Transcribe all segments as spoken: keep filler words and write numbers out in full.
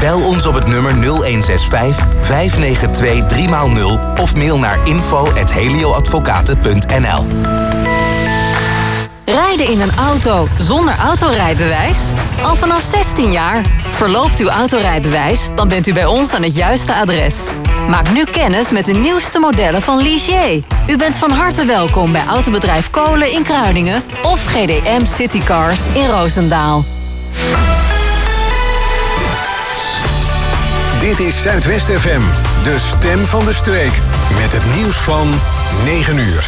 Bel ons op het nummer nul een zes vijf, vijf negen twee, drie nul of mail naar info at helioadvocaten punt n l. Rijden in een auto zonder autorijbewijs? Al vanaf zestien jaar. Verloopt uw autorijbewijs, dan bent u bij ons aan het juiste adres. Maak nu kennis met de nieuwste modellen van Ligier. U bent van harte welkom bij Autobedrijf Kolen in Kruiningen of G D M Citycars in Roosendaal. Dit is Zuidwest F M, de stem van de streek. Met het nieuws van negen uur.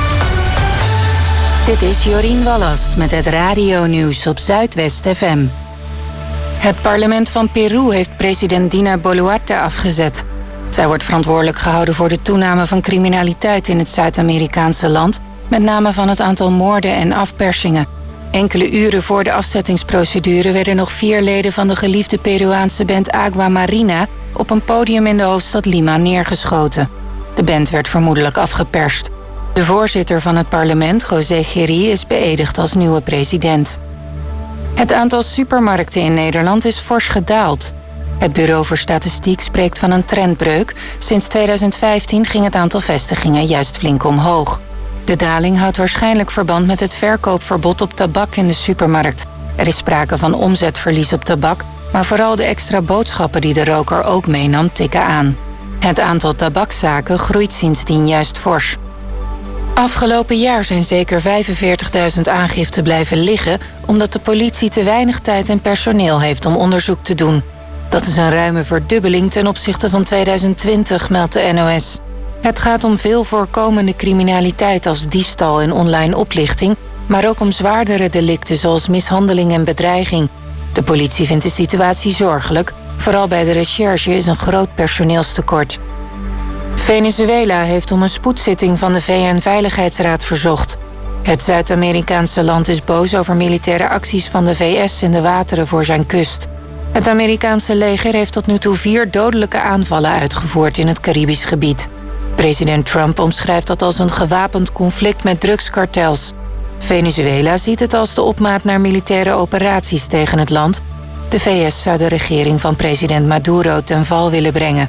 Dit is Jorien Wallast met het radionieuws op Zuidwest F M. Het parlement van Peru heeft president Dina Boluarte afgezet. Zij wordt verantwoordelijk gehouden voor de toename van criminaliteit in het Zuid-Amerikaanse land, met name van het aantal moorden en afpersingen. Enkele uren voor de afzettingsprocedure werden nog vier leden van de geliefde Peruaanse band Agua Marina op een podium in de hoofdstad Lima neergeschoten. De band werd vermoedelijk afgeperst. De voorzitter van het parlement, José Geri, is beëdigd als nieuwe president. Het aantal supermarkten in Nederland is fors gedaald. Het Bureau voor Statistiek spreekt van een trendbreuk. Sinds tweeduizend vijftien ging het aantal vestigingen juist flink omhoog. De daling houdt waarschijnlijk verband met het verkoopverbod op tabak in de supermarkt. Er is sprake van omzetverlies op tabak, maar vooral de extra boodschappen die de roker ook meenam tikken aan. Het aantal tabakzaken groeit sindsdien juist fors. Afgelopen jaar zijn zeker vijfenveertigduizend aangiften blijven liggen, omdat de politie te weinig tijd en personeel heeft om onderzoek te doen. Dat is een ruime verdubbeling ten opzichte van tweeduizend twintig, meldt de N O S. Het gaat om veel voorkomende criminaliteit als diefstal en online oplichting, maar ook om zwaardere delicten zoals mishandeling en bedreiging. De politie vindt de situatie zorgelijk. Vooral bij de recherche is een groot personeelstekort. Venezuela heeft om een spoedzitting van de V N-veiligheidsraad verzocht. Het Zuid-Amerikaanse land is boos over militaire acties van de V S in de wateren voor zijn kust. Het Amerikaanse leger heeft tot nu toe vier dodelijke aanvallen uitgevoerd in het Caribisch gebied. President Trump omschrijft dat als een gewapend conflict met drugskartels. Venezuela ziet het als de opmaat naar militaire operaties tegen het land. De V S zou de regering van president Maduro ten val willen brengen.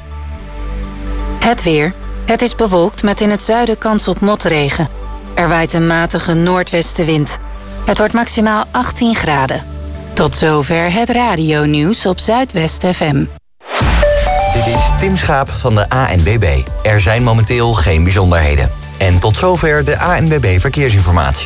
Het weer. Het is bewolkt met in het zuiden kans op motregen. Er waait een matige noordwestenwind. Het wordt maximaal achttien graden. Tot zover het radionieuws op Zuidwest F M. Dit is Tim Schaap van de A N B B. Er zijn momenteel geen bijzonderheden. En tot zover de A N B B Verkeersinformatie.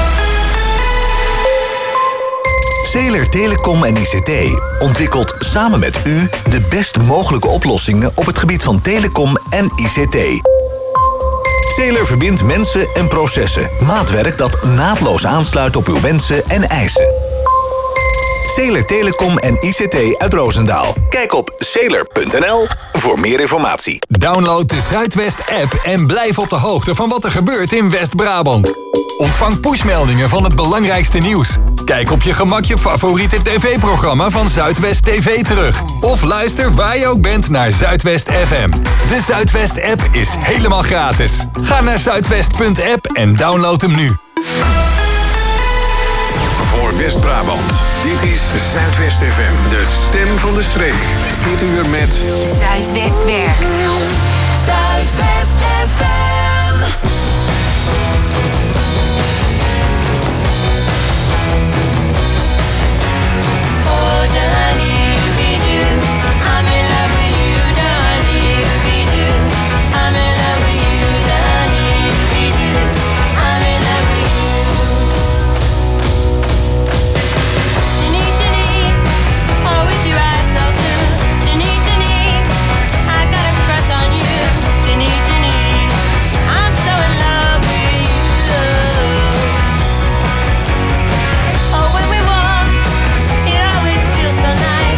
Zeeler Telecom en I C T ontwikkelt samen met u de best mogelijke oplossingen op het gebied van telecom en I C T. Zeeler verbindt mensen en processen. Maatwerk dat naadloos aansluit op uw wensen en eisen. Zeeler Telecom en I C T uit Roosendaal. Kijk op zeeler punt n l voor meer informatie. Download de Zuidwest-app en blijf op de hoogte van wat er gebeurt in West-Brabant. Ontvang pushmeldingen van het belangrijkste nieuws. Kijk op je gemak je favoriete tv-programma van Zuidwest T V terug. Of luister waar je ook bent naar Zuidwest F M. De Zuidwest-app is helemaal gratis. Ga naar zuidwest punt app en download hem nu. Voor West-Brabant. Dit is Zuidwest F M, de stem van de streek. Dit uur met Zuidwest werkt. Zuidwest F M. Oh, Johnny, we do. I'm in love with you, Johnny, we do. I'm in love with you, Johnny, we do. I'm in love with you. Johnny, Johnny, oh, with your eyes so blue. Johnny, Johnny, I got a crush on you. Johnny, Johnny, I'm so in love with you. Oh, when we walk, it always feels so nice.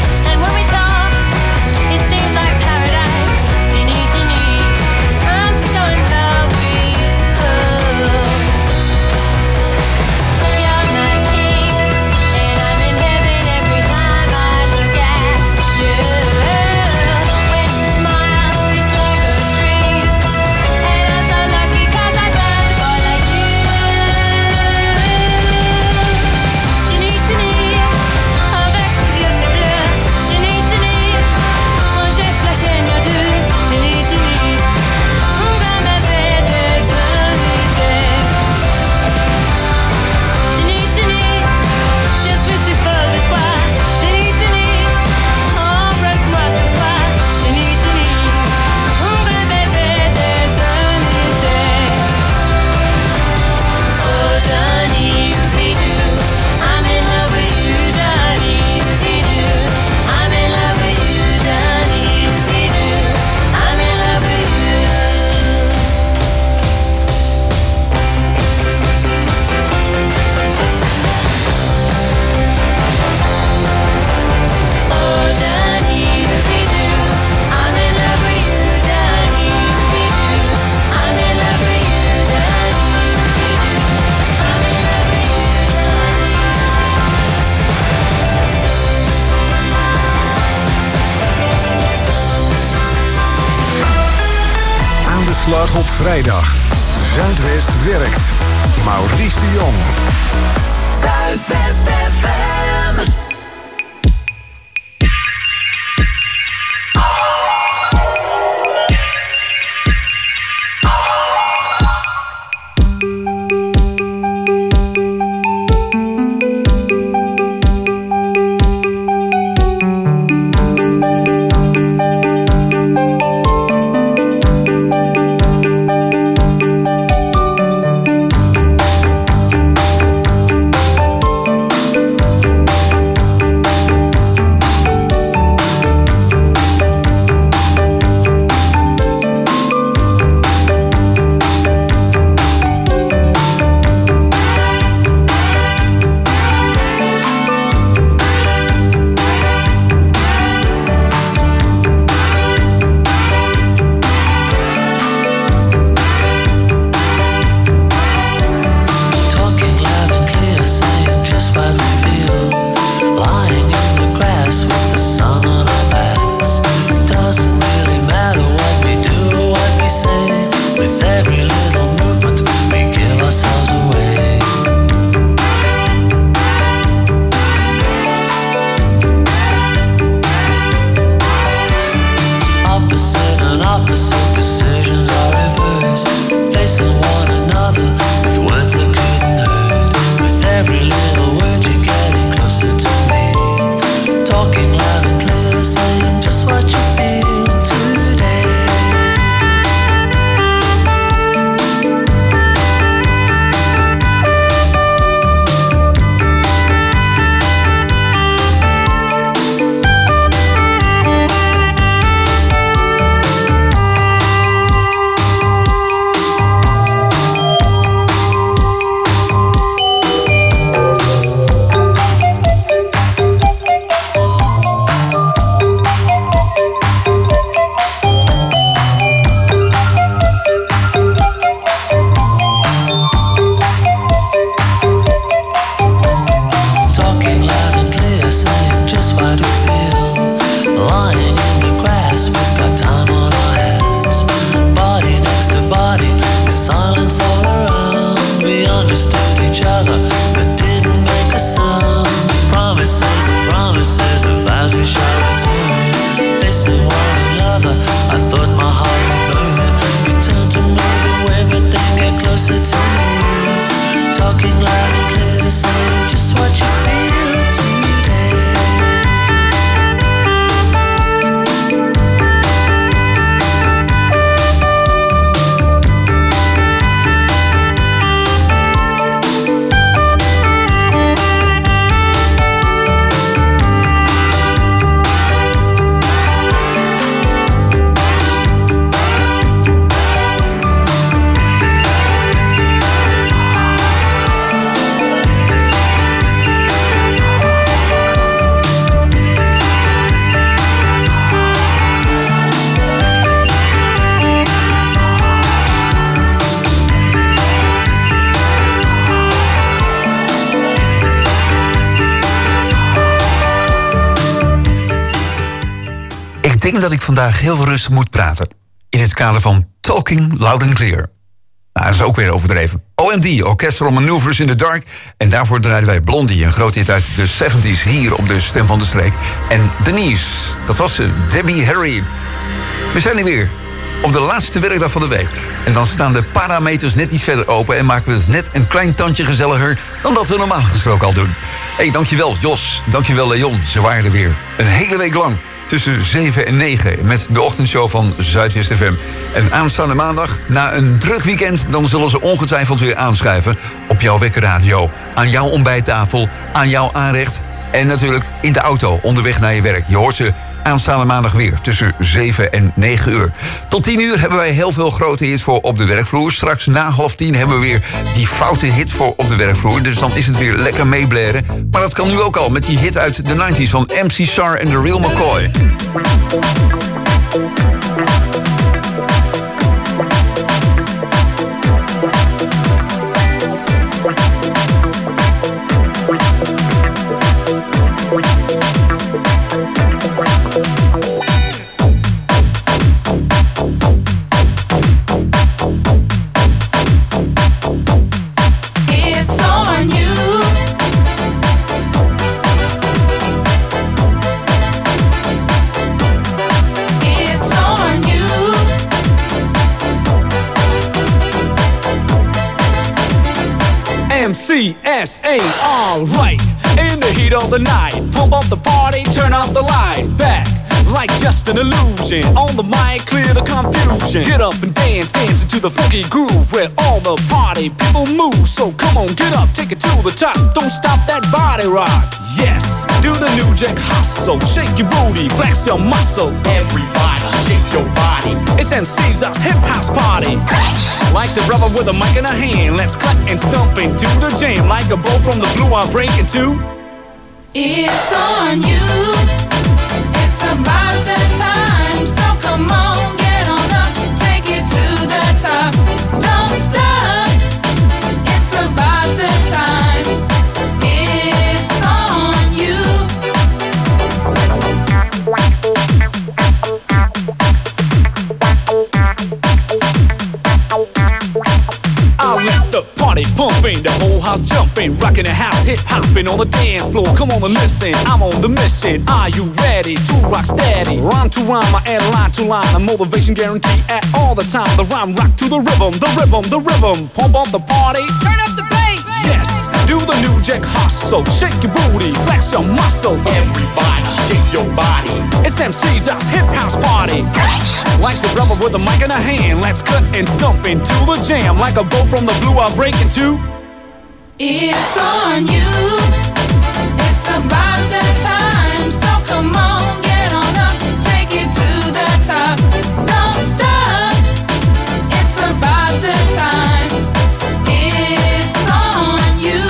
Donderslag op vrijdag. Zuidwest werkt. Maurice de Jong. Zuidwest F M. Ik denk dat ik vandaag heel veel rustig moet praten. In het kader van Talking Loud and Clear. Nou, dat is ook weer overdreven. O M D, Orchestral Maneuvers in the Dark. En daarvoor draaiden wij Blondie, een groot hit uit de zeventig hier op de Stem van de Streek. En Denise, dat was ze, Debbie Harry. We zijn er weer op de laatste werkdag van de week. En dan staan de parameters net iets verder open en maken we het net een klein tandje gezelliger dan dat we normaal gesproken al doen. Hé, hey, dankjewel Jos, dankjewel Leon, ze waren er weer. Een hele week lang. Tussen zeven en negen met de ochtendshow van Zuidwest F M. En aanstaande maandag, na een druk weekend, dan zullen ze ongetwijfeld weer aanschuiven op jouw wekkerradio. Aan jouw ontbijttafel, aan jouw aanrecht en natuurlijk in de auto onderweg naar je werk. Je hoort ze aanstaande maandag weer tussen zeven en negen uur. Tot tien uur hebben wij heel veel grote hits voor op de werkvloer. Straks na half tien hebben we weer die foute hit voor op de werkvloer. Dus dan is het weer lekker meeblaren. Maar dat kan nu ook al met die hit uit de negentig van M C Sar en The Real McCoy. C S A, alright. In the heat of the night, pump up the party, turn off the light. Back, like just an illusion. On the mic, clear the confusion. Get up and dance, dance into the funky groove where all the party people move. So come on, get up, take it to the top. Don't stop that body rock. Yes, do the New Jack Hustle. Shake your booty, flex your muscles. Everybody, shake your body. It's M C's us hip house party. Like the rubber with a mic in a hand. Let's cut and stomp into the jam. Like a bow from the blue, I'm breaking too. It's on you. It's about the time. So come on, get on up, take it to the top. Don't stop. It's about the time. It's on you. I'll let the party pumping, the whole house jumping, rocking the house, hip hopping on the dance floor. Come on and listen, I'm on the mission. Are you ready to rock steady? Rhyme to rhyme, I add line to line, a motivation guarantee at all the time. The rhyme rock to the rhythm, the rhythm, the rhythm. Pump up the party, turn up the bass. Yes, do the New Jack Hustle. Shake your booty, flex your muscles. Everybody, shake your body. It's M C's us hip house party. Like the rubber with a mic in a hand. Let's cut and stomp into the jam. Like a bow from the blue, I'll break into. It's on you. It's about the time. So come on, get on up, take it to the top. Don't stop. It's about the time. It's on you.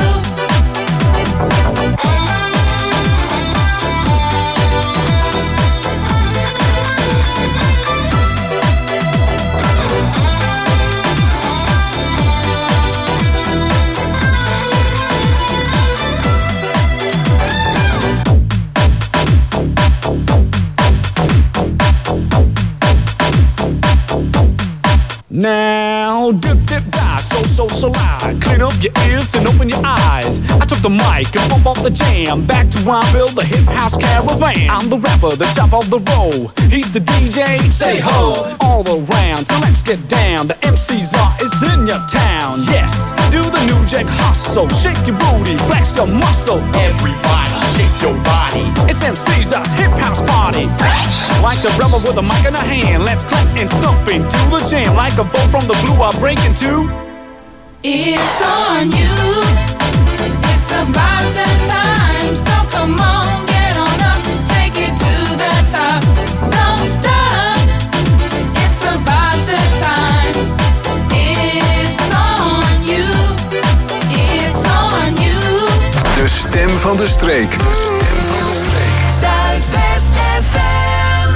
Now, dip, dip, die, so, so, so loud. Clean up your ears and open your eyes. I took the mic and bump off the jam. Back to Rhymeville, the hip house caravan. I'm the rapper, the top of the roll. He's the D J, say ho, all around. So let's get down, the M C's are is in your town. Yes, do the New Jack Hustle. Shake your booty, flex your muscles. Everybody, shake your body. It's M C's us hip house party. Like the rubber with a mic in a hand. Let's clap and stomp into the jam. Like a bow from the blue, I'll break into. It's on you. It's about the time. So come on, get on up, take it to the top. Don't stop. It's about the time. It's on you. It's on you. De stem van de streek. Zuidwest F M.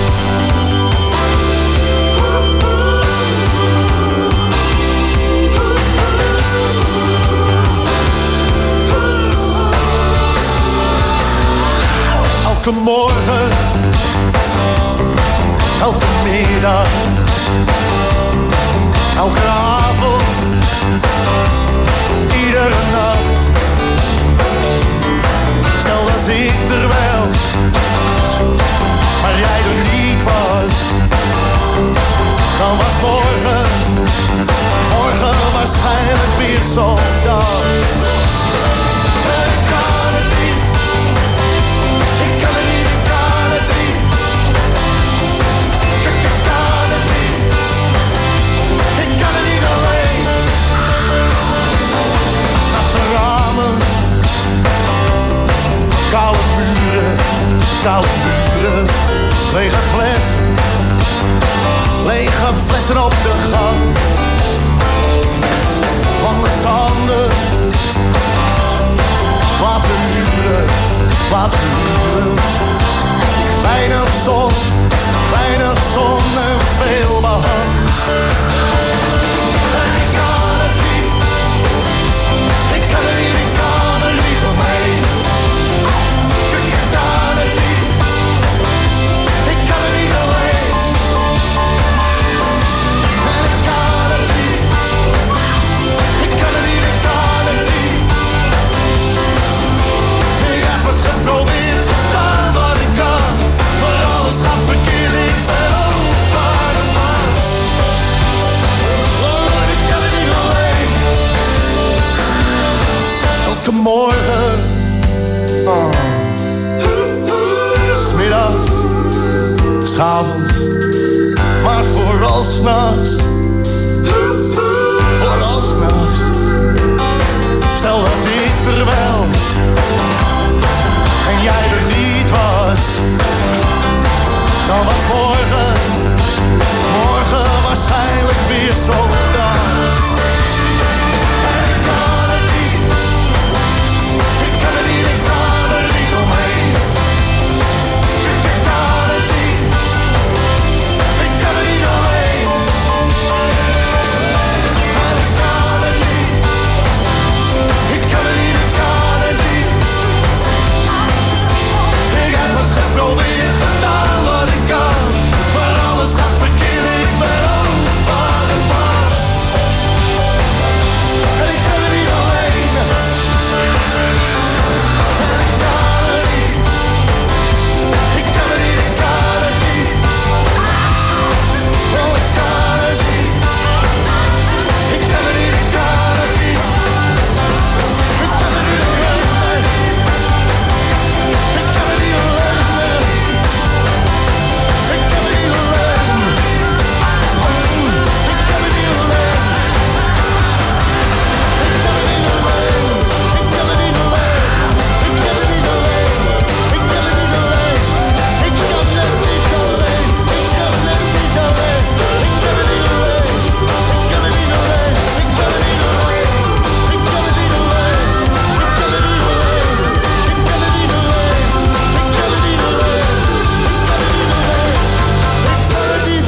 Elke morgen, elke middag, elke avond, iedere nacht. Stel dat ik er wel, maar jij er niet was. Dan was morgen, morgen waarschijnlijk weer zo'n dag. Ik kan het niet. Ik kan het niet, ik kan het niet. Ik, ik kan het niet. Ik kan het niet alleen. Natte ramen, koude muren, koude muren. Lege flessen, lege flessen op de gang. Lange tanden, laten huren, laten huren. Weinig zon, weinig zon en veel behang. En ik kan het niet, ik kan het niet, ik kan er niet omheen. Ik, ik kan het niet, ik kan het niet alleen. En ik kan het niet, ik kan het niet, ik kan het niet. Ik heb het geprobeerd, gedaan wat ik kan, maar alles gaat s'avonds, maar vooral s'nachts. Vooral s'nachts. Stel dat ik er wel en jij er niet was, dan was morgen, morgen waarschijnlijk weer zo'n dag. En ik kan het niet, ik kan het niet, ik kan er niet omheen. Ik, ik kan het niet, ik kan er niet omheen. En ik kan het niet, ik kan het niet, ik kan het niet. Ik heb het geprobeerd, gedaan wat ik kan, maar alles gaat verkeerd, ik ben ook maar een man. En ik kan er niet alleen. En ik kan het niet. Ik kan het niet, ik kan het niet. Oh, ik kan het niet. Ik kan het niet, ik kan het niet. Ik kan het niet alleen. Ik kan het niet alleen. Ik kan het niet alleen. Ik kan het niet alleen. Ik kan het niet alleen. Ik kan het niet alleen. Ik kan het niet alleen. Ik kan het niet alleen. Ik kan het niet alleen. Ik kan het niet alleen. Ik kan het niet alleen. Ik kan het niet alleen. Ik kan het niet alleen. Ik kan het niet alleen. Ik kan het niet alleen. Ik kan het niet alleen. Ik kan het niet alleen. Ik kan het niet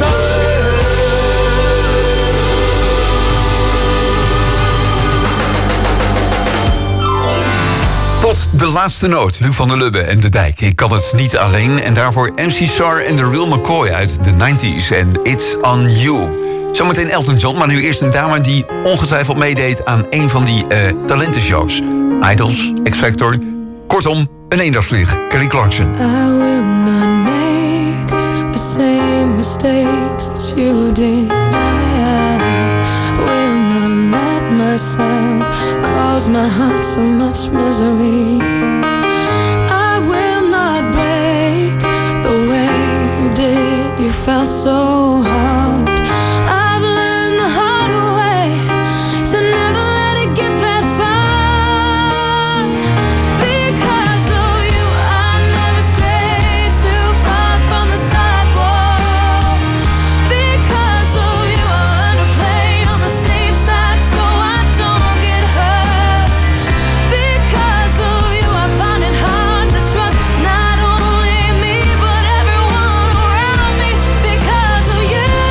Tot de laatste noot, Huub van der Lubbe en De Dijk. Ik kan het niet alleen. En daarvoor M C Sar en The Real McCoy uit de nineties en It's On You. Zometeen Elton John, maar nu eerst een dame die ongetwijfeld meedeed aan een van die uh, talentenshows. Idols, X Factor, kortom, een eendagsvlieg. Kelly Clarkson. I will not make the same mistakes that you did. I will not let myself cause my heart so much misery. I will not break the way you did. You felt so hard. I've learned the hard way to never let it get that far. Because of you, I never strayed too far from the sidewalk. Because of you, I learned to play on the safe side so I don't get hurt. Because of you, I find it hard to trust not only me but everyone around me. Because of you.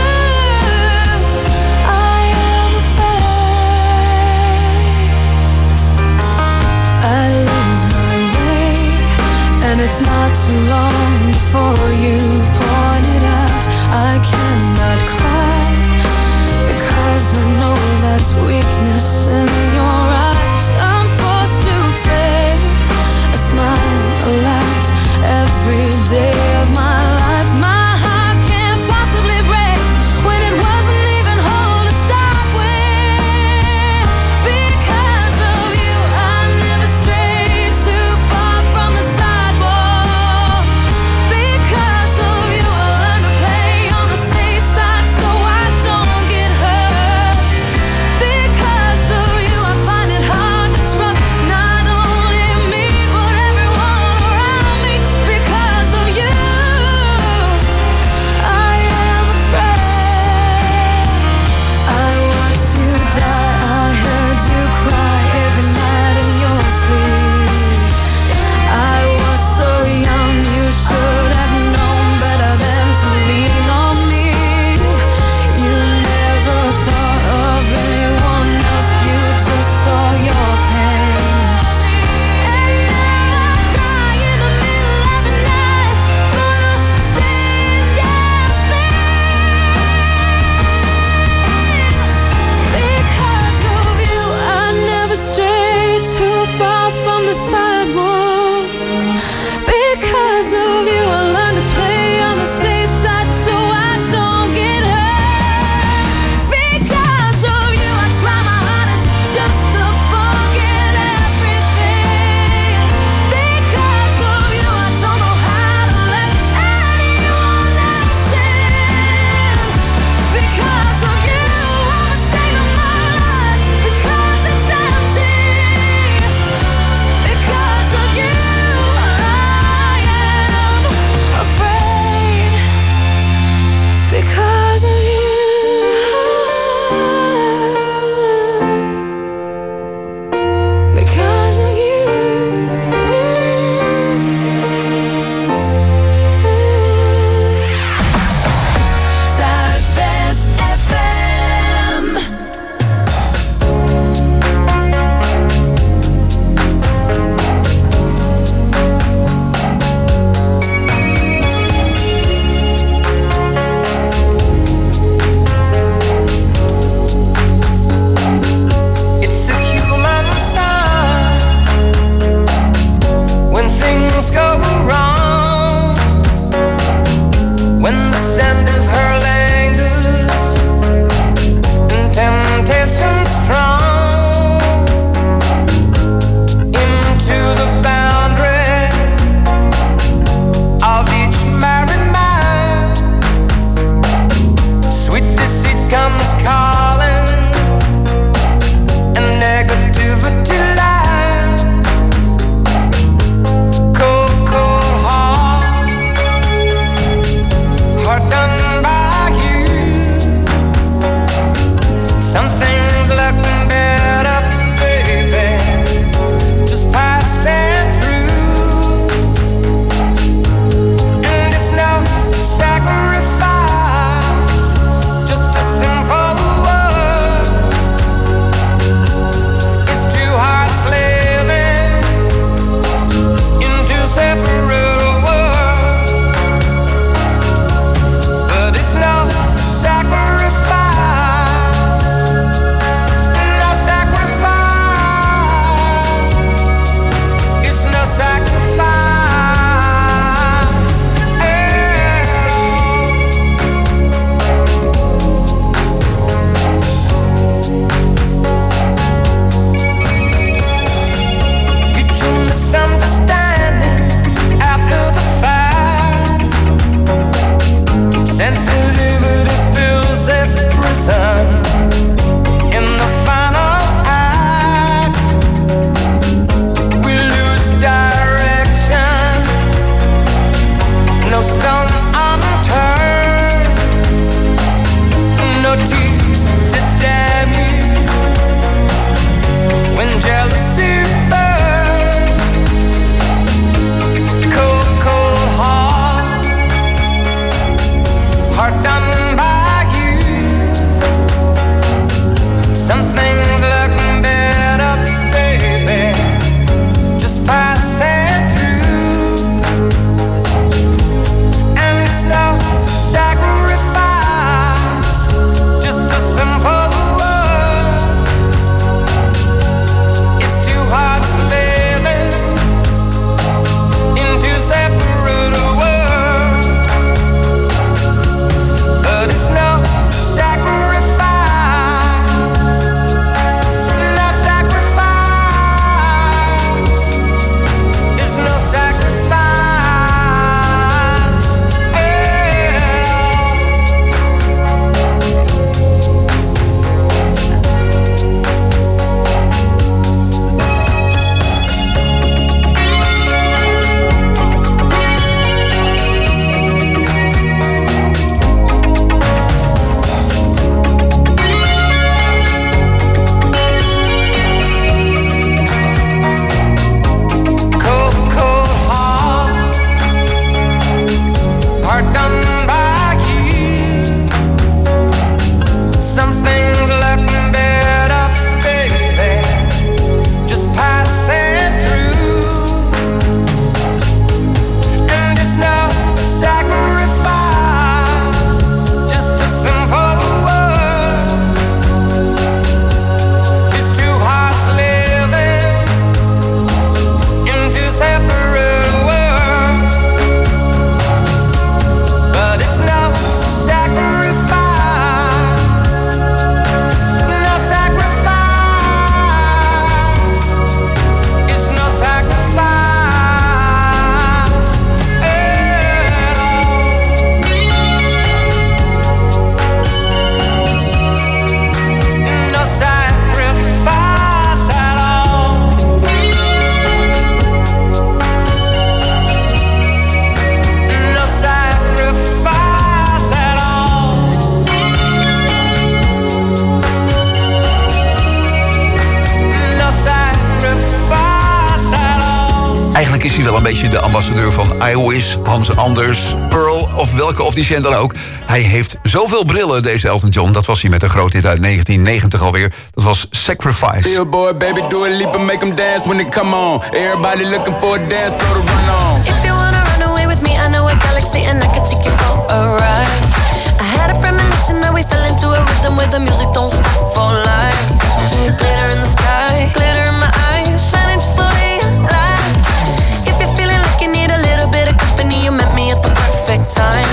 Eigenlijk is hij wel een beetje de ambassadeur van iWis, Hans Anders, Pearl of welke opticien dan ook. Hij heeft zoveel brillen, deze Elton John. Dat was hij met een groot hit uit negentien negentig alweer. Dat was Sacrifice. Billboard, baby, do a leap and make them dance when they come on. Everybody looking for a dance floor to run on. If you wanna run away with me, I know a galaxy and I can take you for a ride. I had a premonition that we fell into a rhythm where the music don't stop for life. Glitter in the sky, glitter in my eyes, shining just the way I like. If you're feeling like you need a little bit of company, you met me at the perfect time.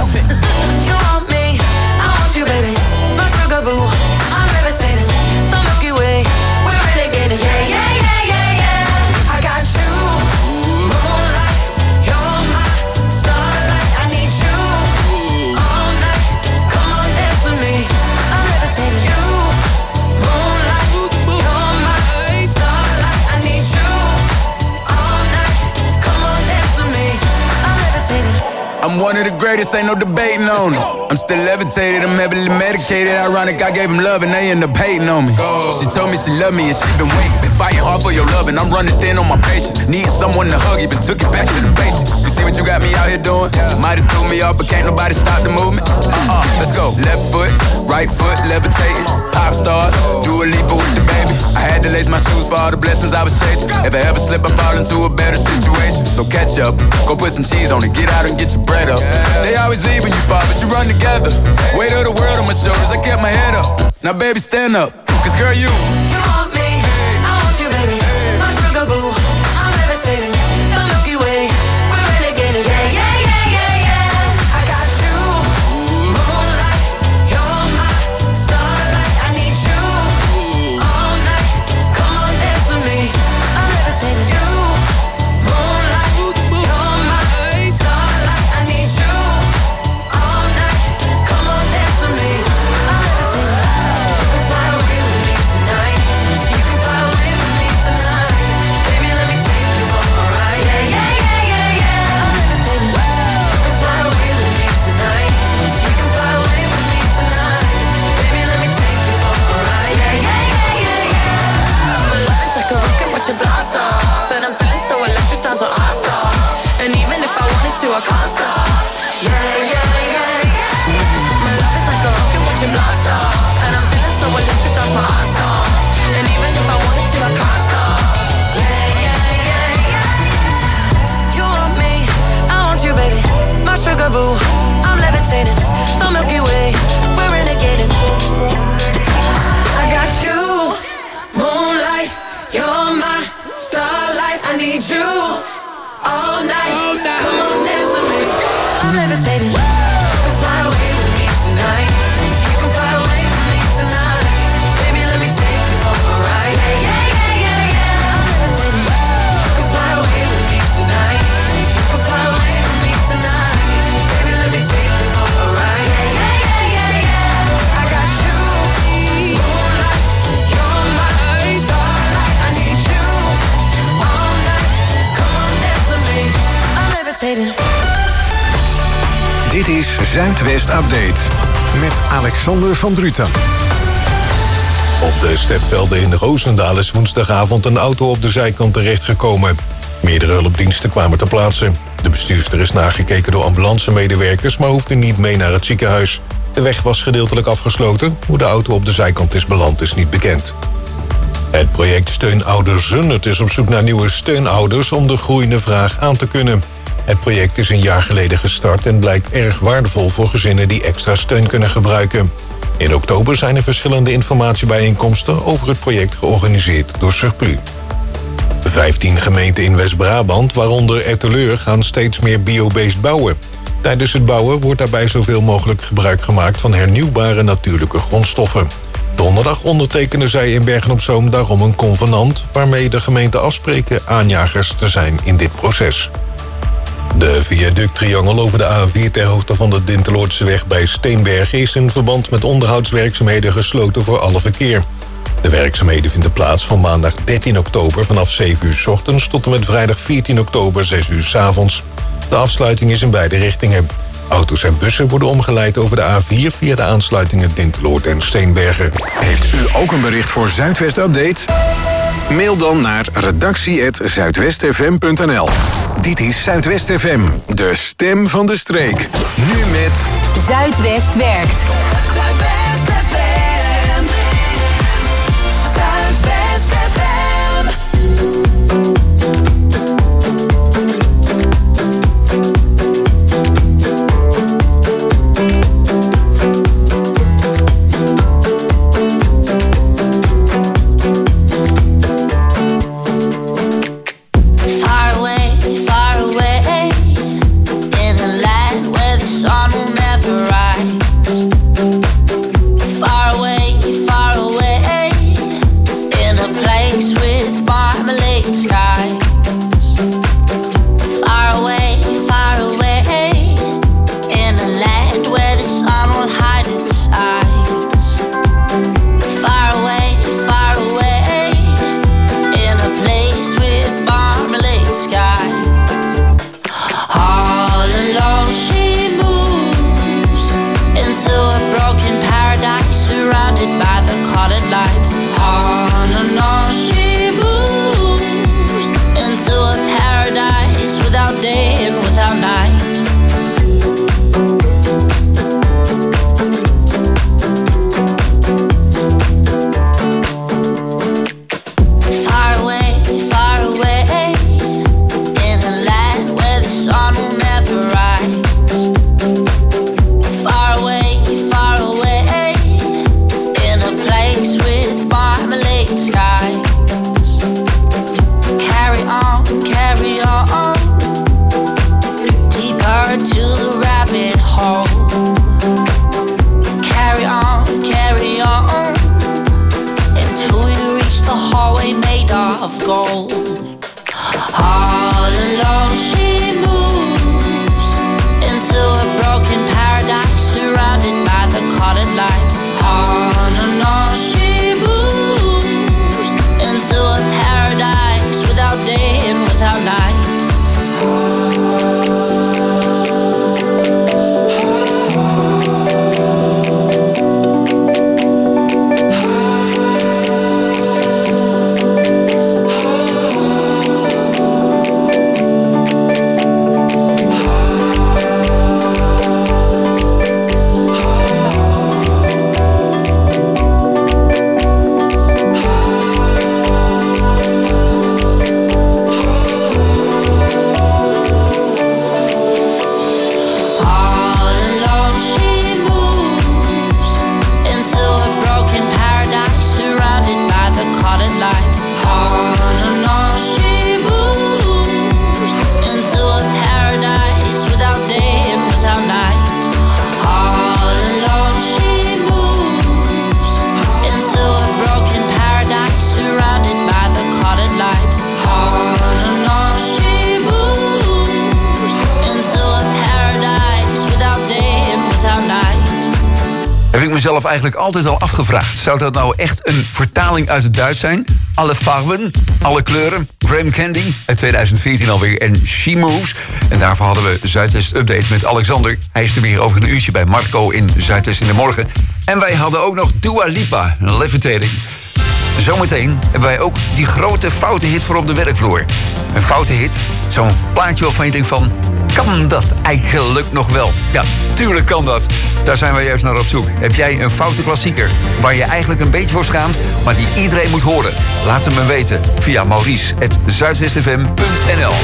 You want me, I want you, baby. My sugar boo, I'm levitating. The Milky Way, we're renegading. Yeah, yeah, yeah, yeah, yeah. I got you, moonlight. You're my starlight. I need you all night. Come on, dance with me. I'm levitating. You, moonlight. You're my starlight. I need you all night. Come on, dance with me. I'm levitating. I'm one of the greatest, ain't no debating on it. I'm still levitated, I'm heavily medicated. Ironic, I gave him love and they end up hating on me. She told me she loved me and she been waiting. Been fighting hard for your love and I'm running thin on my patience. Need someone to hug, even took it back to the basics. You see what you got me out here doing? Might have threw me off, but can't nobody stop the movement. Uh-uh, let's go. Left foot, right foot, levitating. Pop stars, do a leap with the baby. I had to lace my shoes for all the blessings I was chasing. If I ever slip, I fall into a better situation. So catch up, go put some cheese on it, get out and get your bread up. They always leave when you fall, but you run together. Weight of the world on my shoulders, I kept my head up. Now baby, stand up, cause girl, you You want me, I want you, baby. My sugar boo, I'm levitating. The Milky Way, we're renegading. Yeah, yeah, yeah, yeah, yeah. I got you, moonlight. You're my starlight. I need you all night. Come on, dance with me. I'm levitating. You, moonlight. You're my starlight. I need you all night. Come on, dance with me. I'm levitating. You can fly away with me tonight. So you can fly away with me tonight. Baby, let me take you for a ride. Yeah, yeah, yeah, yeah, yeah. I'm levitating. You can fly away with me tonight. So you can fly away with me tonight. Baby, let me take you for a ride. Yeah, yeah, yeah, yeah, yeah. My love is like a rocket with your blast off, and I'm feeling so electric, that's what I saw. And even if I wanted to, I can't stop. Yeah, yeah, yeah, yeah. My love is like a rocket with your blast off, and I'm feeling so electric, that's my ass off. And even if I wanted to, I can't stop. Yeah, yeah, yeah, yeah. You want me, I want you, baby. My sugar boo, I'm levitating. The Milky Way, we're renegading. I got you, moonlight. You're my starlight. I need you all night. Come on, dance with me. I'm levitating. You can fly away with me tonight. So you can fly away with me tonight. Baby, let me take you for a ride. Yeah, yeah, yeah, yeah, yeah. I'm levitating. You can fly away with me tonight. So you can fly away with me tonight. Baby, let me take you for a ride. Yeah, yeah, yeah, yeah, yeah. I got you, moonlight. You're my starlight. I need you all night. Come on, dance with me. I'm levitating. Dit is Zuidwest Update met Alexander van Druten. Op de stepvelden in Roosendaal is woensdagavond een auto op de zijkant terechtgekomen. Meerdere hulpdiensten kwamen ter plaatse. De bestuurster is nagekeken door ambulancemedewerkers, maar hoefde niet mee naar het ziekenhuis. De weg was gedeeltelijk afgesloten. Hoe de auto op de zijkant is beland is niet bekend. Het project Steun Ouders Zundert is op zoek naar nieuwe steunouders om de groeiende vraag aan te kunnen. Het project is een jaar geleden gestart en blijkt erg waardevol voor gezinnen die extra steun kunnen gebruiken. In oktober zijn er verschillende informatiebijeenkomsten over het project georganiseerd door Surplus. Vijftien gemeenten in West-Brabant, waaronder Etteleur, gaan steeds meer biobased bouwen. Tijdens het bouwen wordt daarbij zoveel mogelijk gebruik gemaakt van hernieuwbare natuurlijke grondstoffen. Donderdag ondertekenen zij in Bergen-op-Zoom daarom een convenant waarmee de gemeenten afspreken aanjagers te zijn in dit proces. De viaductriangel over de A vier ter hoogte van de Dinteloordseweg bij Steenbergen is in verband met onderhoudswerkzaamheden gesloten voor alle verkeer. De werkzaamheden vinden plaats van maandag dertien oktober vanaf zeven uur 's ochtends tot en met vrijdag veertien oktober zes uur 's avonds. De afsluiting is in beide richtingen. Auto's en bussen worden omgeleid over de A vier via de aansluitingen Dinteloord en Steenbergen. Heeft u ook een bericht voor Zuidwest Update? Mail dan naar redactie apenstaartje zuidwest f m punt n l. Dit is Zuidwest F M, de stem van de streek. Nu met... Zuidwest werkt. Zuidwest F M. Zuidwest F M. Far away, far away, in a land where the sun will never rise. Far away, far away, in a place with marmalade skies. Far away, far away, in a land where the sun will hide its eyes. Far away, far away, in a place with marmalade sky. All alone she moves into a broken paradise surrounded by the colored lights. On and on she moves into a paradise without day and without night. Far away, far away, in a land where the sun will never rise. Far away, far away, in a place with marmalade skies. Carry on, carry on, deeper to the rabbit hole. Carry on, carry on, until you reach the hallway made of gold. All alone she moves into a broken paradise surrounded by the colored lights. On and on she moves into a paradise without day and without night. All alone she moves into a broken paradise surrounded by the colored lights. On and on she moves into a paradise without day and without night. All alone she moves into a broken paradise surrounded by the colored lights. On and on she moves into a paradise without day and without night. Heb ik mezelf eigenlijk altijd al afgevraagd. Zou dat nou echt een vertaling uit het Duits zijn? Alle farben, alle kleuren. Graham Candy uit tweeduizend veertien alweer en She Moves. En daarvoor hadden we Zuidwest Update met Alexander. Hij is er weer over een uurtje bij Marco in Zuidwest in de morgen. En wij hadden ook nog Dua Lipa, Levitating. Zometeen hebben wij ook die grote foute hit voor op de werkvloer. Een foute hit, zo'n plaatje waarvan je denkt van... kan dat eigenlijk nog wel? Ja, tuurlijk kan dat. Daar zijn wij juist naar op zoek. Heb jij een foute klassieker waar je eigenlijk een beetje voor schaamt... maar die iedereen moet horen? Laat het me weten via maurice at zuidwest f m punt n l.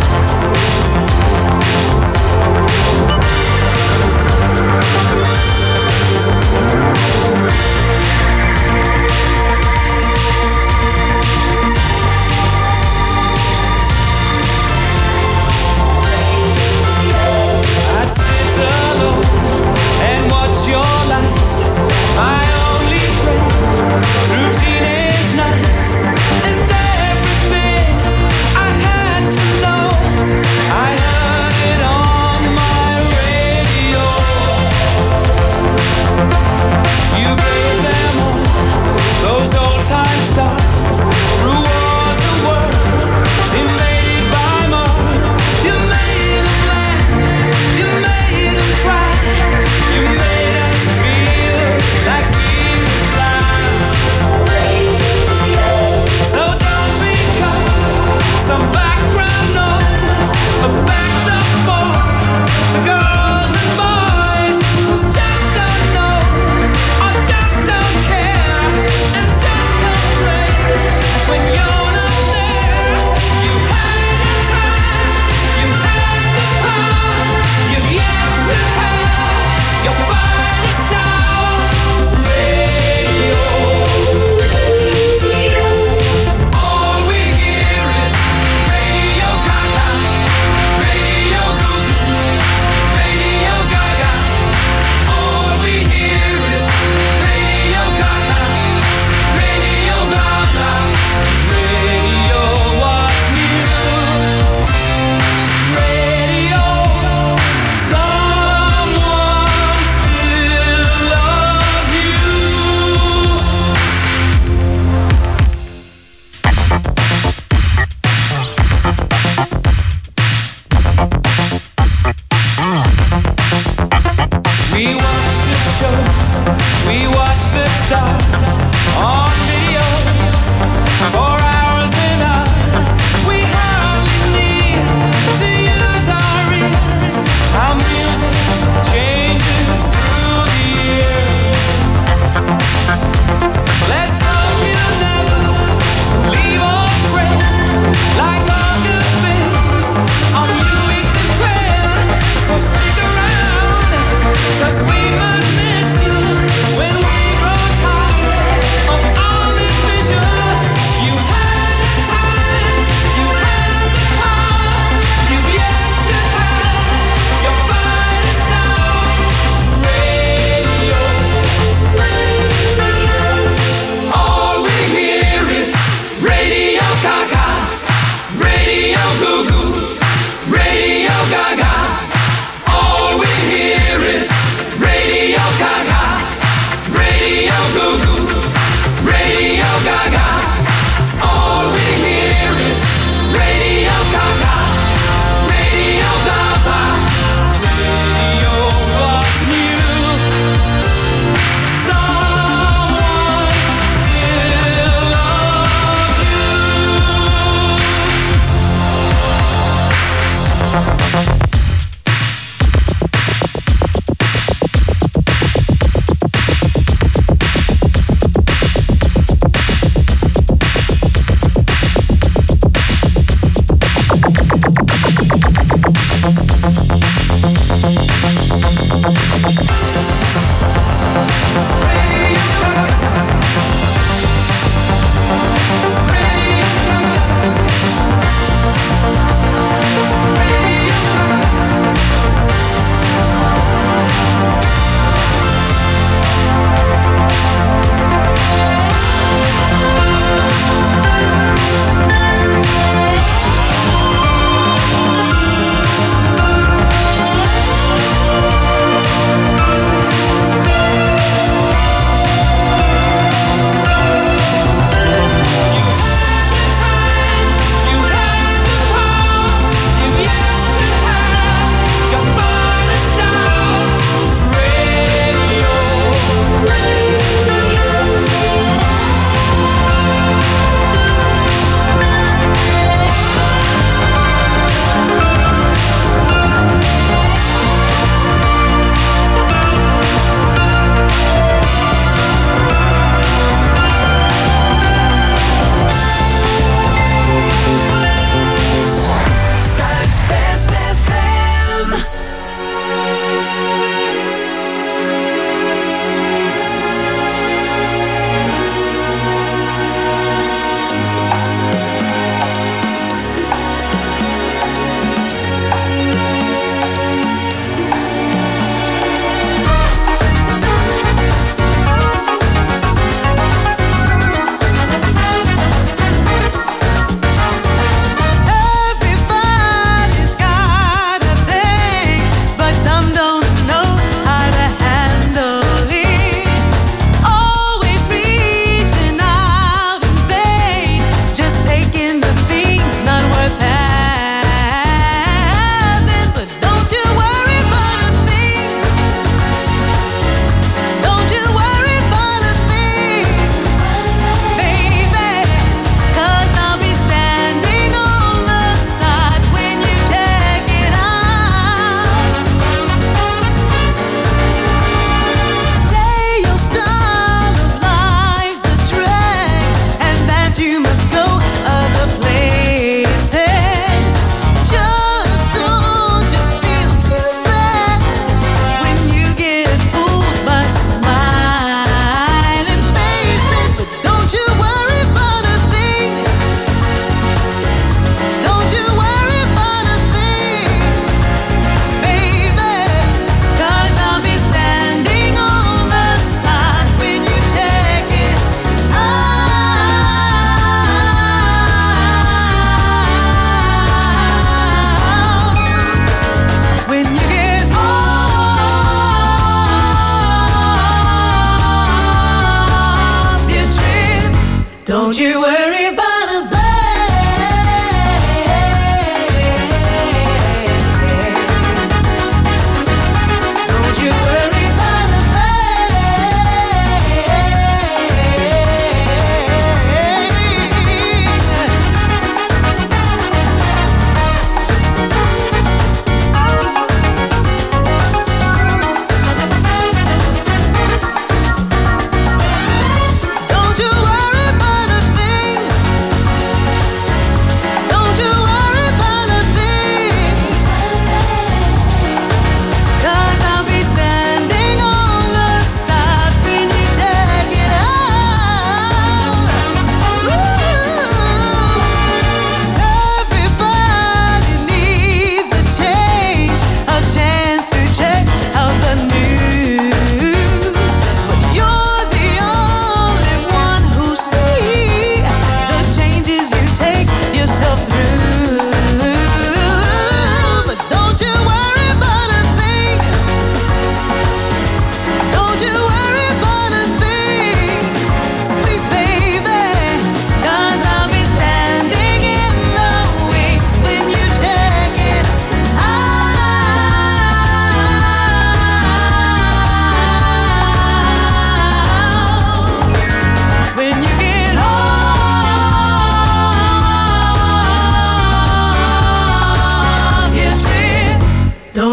I'd sit alone and watch your light, my only friend through teenage nights, and everything I had to know.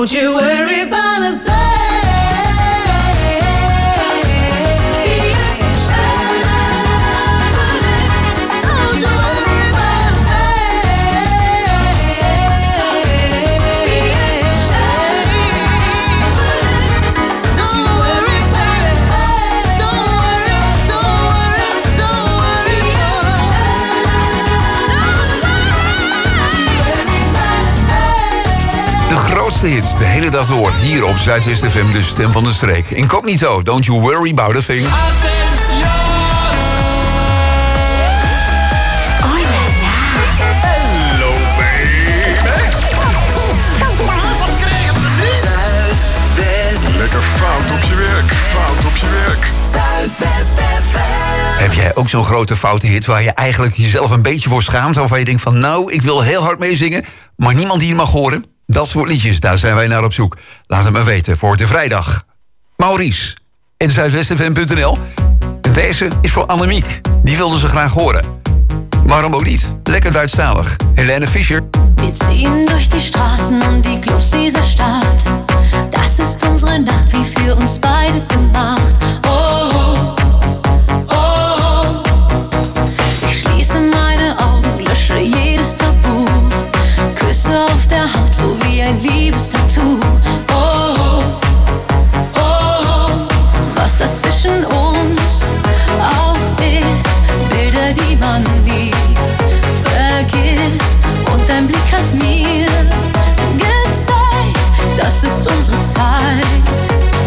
Don't you worry about a thing. De hits de hele dag door hier op Zuidwest F M, de stem van de streek. Incognito, don't you worry about a thing. Hello baby. Lekker fout op je werk, fout op je werk. Zuidwest F M. Heb jij ook zo'n grote foute hit waar je eigenlijk jezelf een beetje voor schaamt? Of waar je denkt van nou, ik wil heel hard meezingen, maar niemand die het mag horen? Dat soort liedjes, daar zijn wij naar op zoek. Laat het me weten voor de vrijdag. Maurice in zuidwestfm punt n l. Deze is voor Annemiek. Die wilde ze graag horen. Waarom ook niet? Lekker Duitsstalig. Helene Fischer. Wir ziehen durch die Straßen und die Clubs dieser Stadt. Das ist unsere Nacht, wie für uns beide gemacht. Oh, oh, oh. Ich schließe meine Augen, lösche jedes Tabu. Küsse auf der Haut, so wie ein Liebestattoo. Oh, oh, oh. Was das zwischen uns auch ist. Bilder, die man nie vergisst. Und dein Blick hat mir gezeigt, das ist unsere Zeit.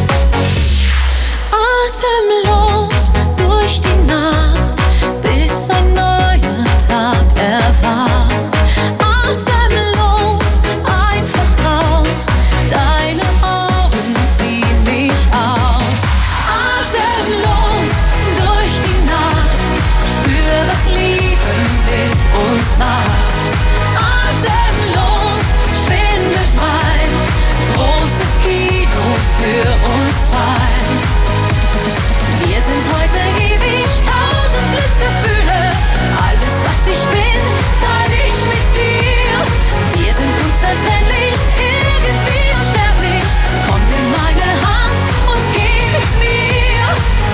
Atemlos durch die Nacht, bis ein neuer Tag erwacht. Atemlos, einfach raus, deine Augen ziehen mich aus. Atemlos durch die Nacht, spür, was Liebe mit uns macht. Atemlos, schwindelfrei, großes Kino für uns zwei. Wir sind heute ewig, tausend Glücksgefühle. Alles, was ich bin, teile ich mit dir. Wir sind unzertrennlich, irgendwie unsterblich. Komm in meine Hand und geh mit mir.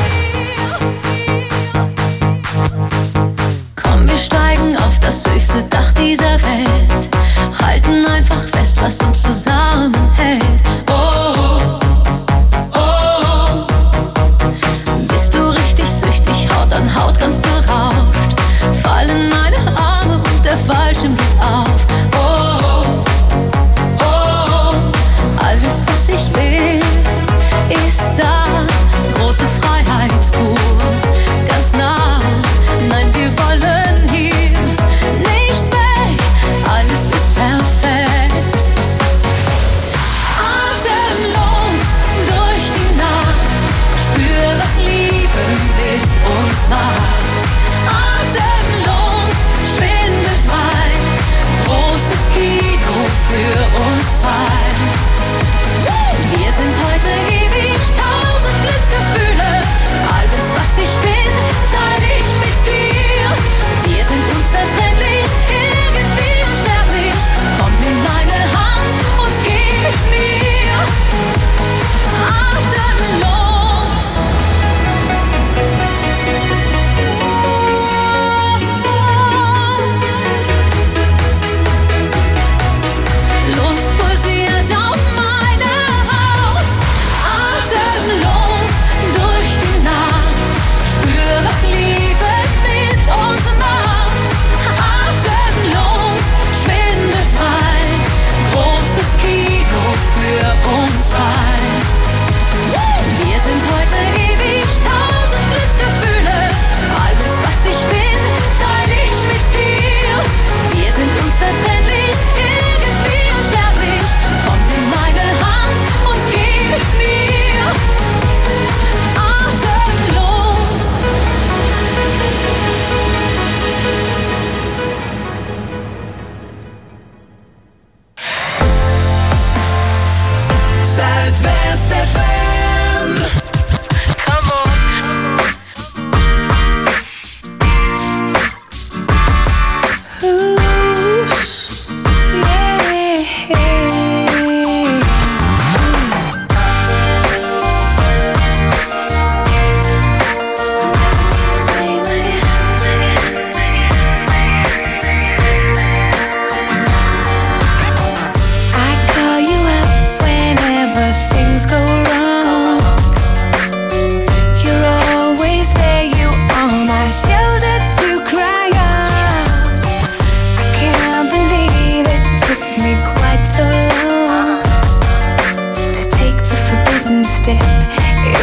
Komm, wir steigen auf das höchste Dach dieser Welt. Halten einfach fest, was uns zusammenhält. Oh, oh, oh. Bist du richtig süchtig, Haut an Haut ganz berauscht. Fallen meine Arme und der Fallschirm geht auf. Oh, oh, oh. Alles, was ich will, ist da. Große Freiheit pur, ganz nah. Nein, wir wollen hier nicht weg. Alles ist perfekt.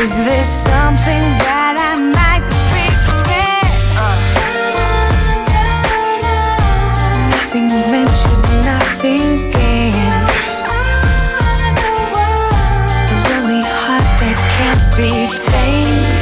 Is this something that I might regret? Nothing ventured, nothing gained. A lonely heart that can't be tamed.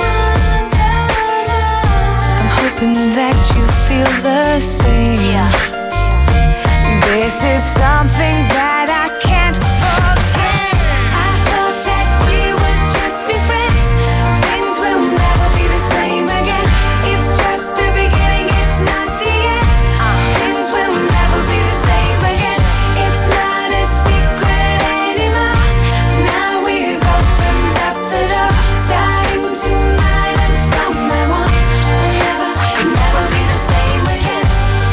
I'm hoping that you feel the same. This is something that I can't forget. I thought that we would just be friends. Things will never be the same again. It's just the beginning, it's not the end. Things will never be the same again. It's not a secret anymore. Now we've opened up the door, starting tonight, and from now on, we'll never, never be the same again.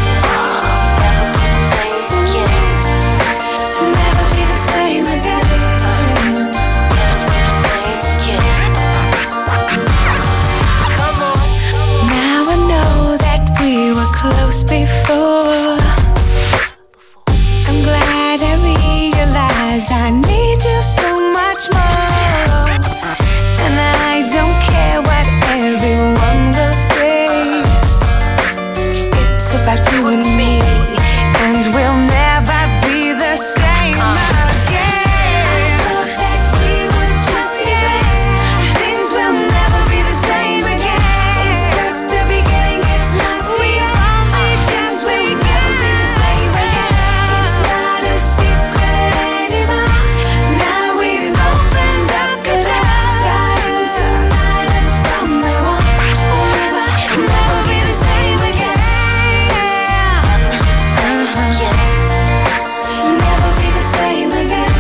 Never be the same again. Now I know that we were close before. I'm glad I realized I need you so much more. And I don't care what everyone will say. It's about you and me, and we'll never be the same again. I thought that we would just be friends. Things will never be the same again. It's just the beginning, it's not the end. Only chance we'll never be the same again. It's not a secret anymore. Now we've opened up the door, starting tonight, and from now on, we'll never, never be the same again. Uh-huh. Never be the same again.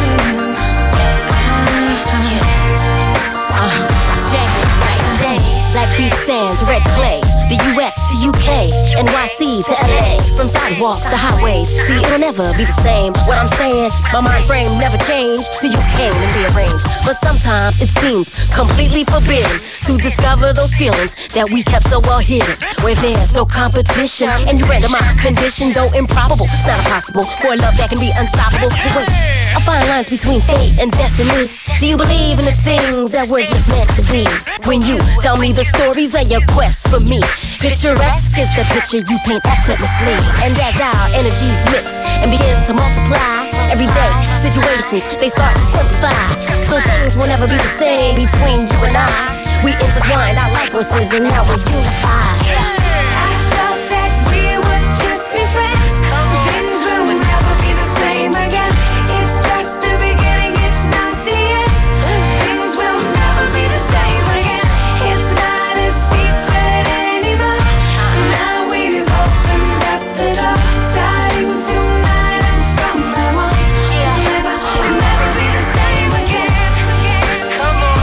Check it, night and day, like beach sands, red clay. The U S to U K, N Y C to L A. From sidewalks to highways, see it'll never be the same. What I'm saying, my mind frame never changed till you came and rearranged. But sometimes it seems completely forbidden to discover those feelings that we kept so well hidden. Where there's no competition, and you render my condition, though improbable. It's not impossible for a love that can be unstoppable. But wait, I find lines between fate and destiny. Do you believe in the things that we're just meant to be? When you tell me the stories of your quest for me, picturesque is the picture you paint effortlessly. And as our energies mix and begin to multiply, everyday situations, they start to simplify. So things will never be the same between you and I. We intertwined our life forces and now we're unified. I thought that we would just be friends. Things will never be the same again. It's just the beginning, it's not the end. Things will never be the same again. It's not a secret anymore. Now we've opened up the door, starting tonight, and from now on, we'll never, never be the same again. Come on.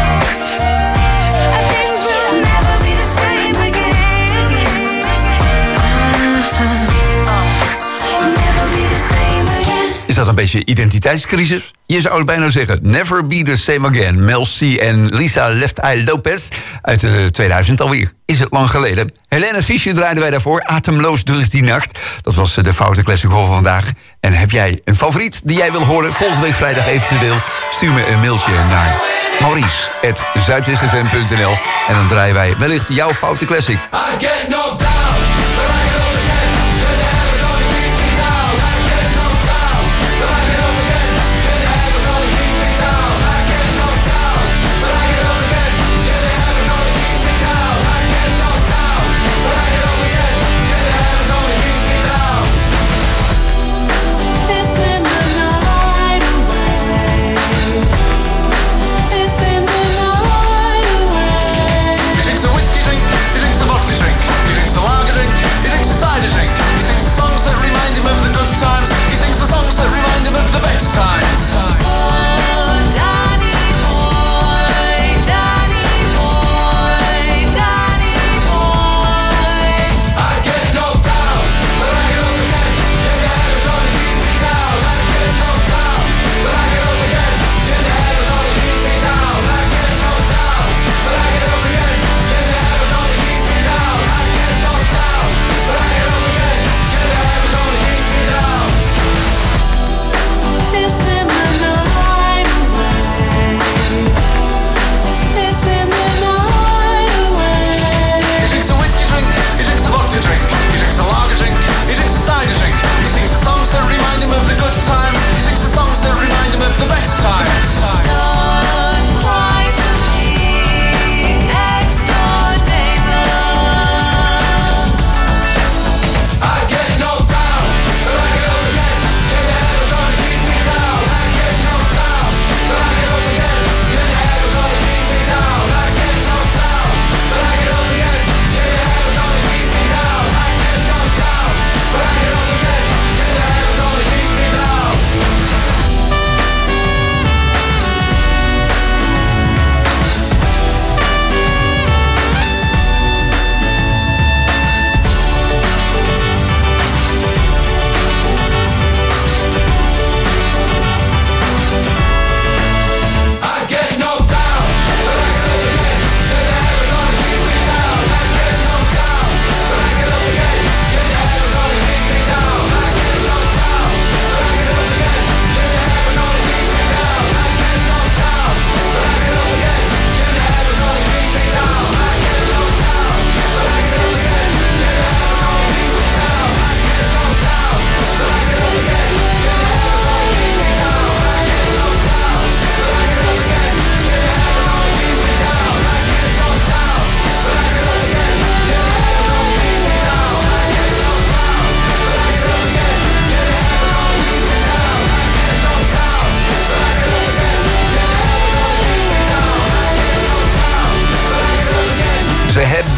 Things will never be the same again. Never be the same again. Is dat een beetje identiteitscrisis? Je zou het bijna zeggen. Never be the same again. Mel C en Lisa Left Eye Lopez uit de tweeduizend alweer. Is het lang geleden. Helene Fischer draaiden wij daarvoor. Atemloos door die nacht. Dat was de foute classic van vandaag. En heb jij een favoriet die jij wil horen? Volgende week vrijdag eventueel. Stuur me een mailtje naar maurice at zuidwest f m punt n l. En dan draaien wij wellicht jouw foute classic. I get knocked down, but I get up again. You're never gonna keep me down. I get knocked down, but I get up again. You're never gonna keep me down. I get knocked down, but I get up again. You're never gonna keep me down. I get knocked down, but I get up again. You're never gonna keep me down. It's in the night away. It's in the night away. He drinks a whiskey drink, he drinks a vodka drink, he drinks a lager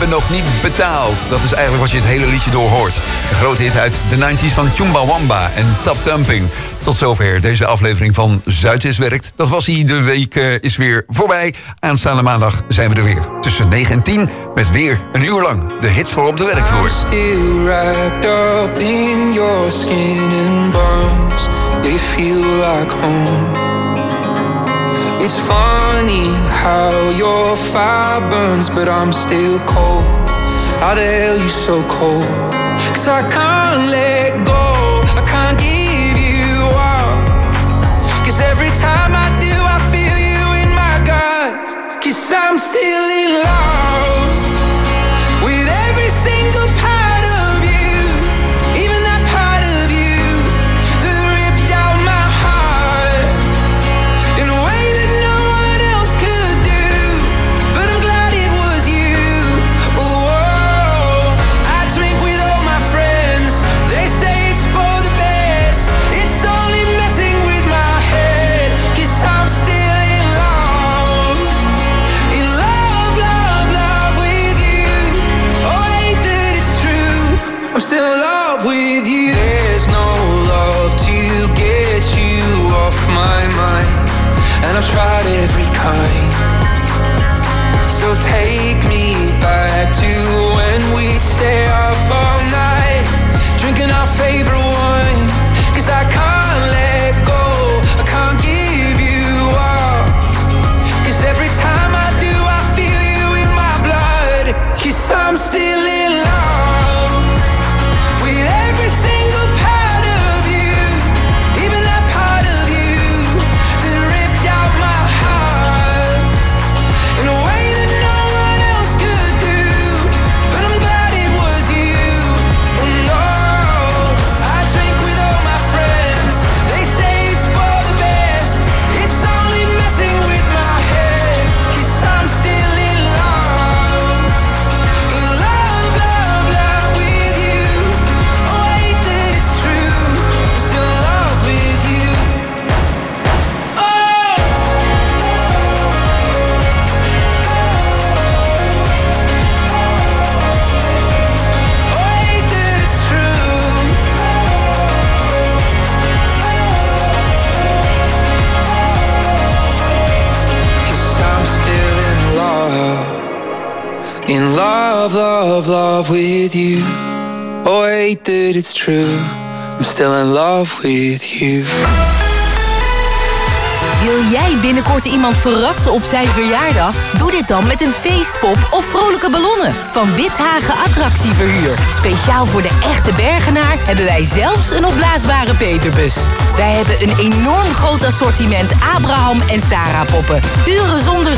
hebben nog niet betaald. Dat is eigenlijk wat je het hele liedje doorhoort. Een grote hit uit de negentig van Chumbawamba en Tap Thumping. Tot zover deze aflevering van Zuidwest Werkt. Dat was hij, de week uh, is weer voorbij. Aanstaande maandag zijn we er weer. Tussen negen en tien met weer een uur lang de hits voor op de werkvloer. I'm still wrapped up in your skin and bones. They feel like home. It's funny how your fire burns, but I'm still cold. How the hell you so cold? Cause I can't let go, I can't give you up. Cause every time I do, I feel you in my guts. Cause I'm still in love with every single part of you. Even that part of you that ripped out my heart in a way that no one else could do. But I'm glad it was you. Oh, I drink with all my friends. They say it's for the best. It's only messing with my head. Cause I'm still in love. In love, love, love with you. Oh, I hate that it's true. I'm still in love with you. There's no love to get you off my mind. And I've tried every kind. So take me back to when we'd stay up all night, drinking our favorite wine. Cause I can't let go, I can't give you up. Cause every time I do, I feel you in my blood. Cause I'm still in love with every single part of you. Even that part of you that ripped out my heart in a way that no one else could do. But I'm glad it was you. Oh no, I drink with all my friends. They say it's for the best. It's only messing with my head. Cause I'm still in love. In love, love, love with you. Oh, I hate that it's true. I'm still in love with you. Oh. Oh, I hate that it's true. Cause I'm still in love. In love, love, love with you. Oh, I hate that it's true. I'm still in love with you. Wil jij binnenkort iemand verrassen op zijn verjaardag? Doe dit dan met een feestpop of vrolijke ballonnen van Withagen Attractieverhuur. Speciaal voor de echte Bergenaar hebben wij zelfs een opblaasbare Peterbus. Wij hebben een enorm groot assortiment Abraham en Sarah poppen. Uren zonder